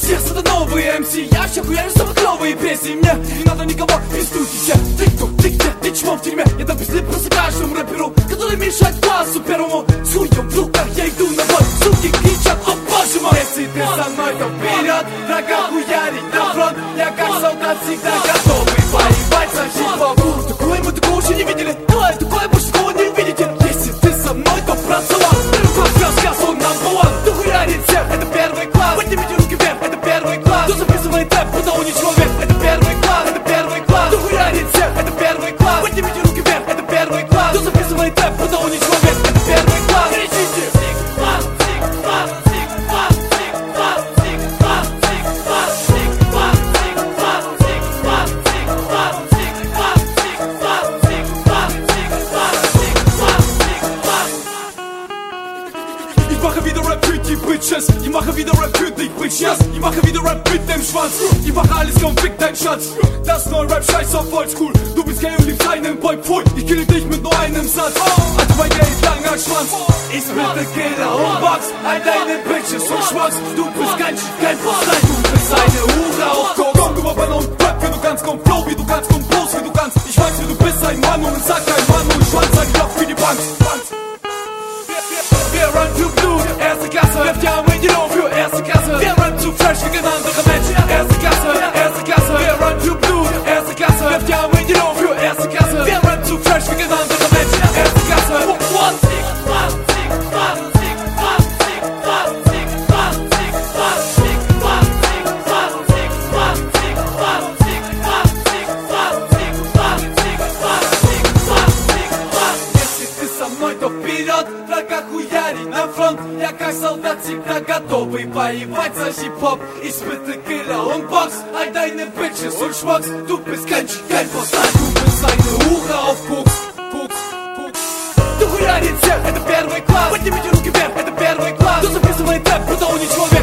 Здесь это новые МС, я ща хуярю самые клевые песни. Мне не надо никого из студии. Ты кто, ты где, ты чмо в тюрьме? Я дам пизды просто каждому рэперу, который мешает классу первому. С хуем в руках я иду на бой, суки кричат, о боже мой. Если ты со мной, то вперед, врага хуярить на фронт. Я как солдат всегда готовый воевать за хип-хоп. Такое мы такого еще не видели, давай такое больше такого не увидите. Если ты со мной, то процеловал. Рассказ он number one. Кто хуярит всех, это первый класс. Поднимите руки вверх, это первый класс. Кто записывает рэп, будто он не человек, это первый класс, это первый класс. Кто хуярит всех, это первый класс. Поднимите руки вверх, это первый класс. Кто записывает рэп, будто он не человек, это первый класс. Кричите! Ich mache wieder Rap für die Bitches. Ich mache wieder Rap für dich, Bitches. Ich mache wieder Rap mit dem Schwanz. Ich mache alles, komm, fick dein Schatz. Das neue Rap, scheiß auf Oldschool. Du bist gay und liebst einen Boy, pfui. Ich kill dich mit nur einem Satz. Also mein Gay, langer Schwanz. Ich bitte Killer und Box. All deine Bitches und Schwanz. Du bist kein Postlein. Du bist eine Hure auf Koks. Komm, du Rapper und Rap, wie du kannst. Komm, Flow, wie du kannst. Komm, Post, wie du kannst. Ich weiß, wie du bist, ein Mann und sag kein Mann. Und Schwanz, sag ich auch für die Bank. Wir run to Blut, erste Klasse. Werft ja mit dir auf für erste Klasse. Wir run zu fresh wie kein anderer Mensch. Erste Klasse, erste Klasse. Wir run to Blut, erste Klasse. Werft ja mit dir auf für erste Klasse. Wir run zu fresh wie kein anderer Mensch. Erste Klasse. Вперед, врага хуярить на фронт. Я как солдат всегда готовый воевать за хип-хоп. Испытый Killer und Box. All deine Bitches und Schmucks. Du bist kein Postlein, du bist eine Hure auf Koks. Du хуярит всех, это первый класс. Поднимите руки вверх, это первый класс. Кто записывает рэп, будто он не человек.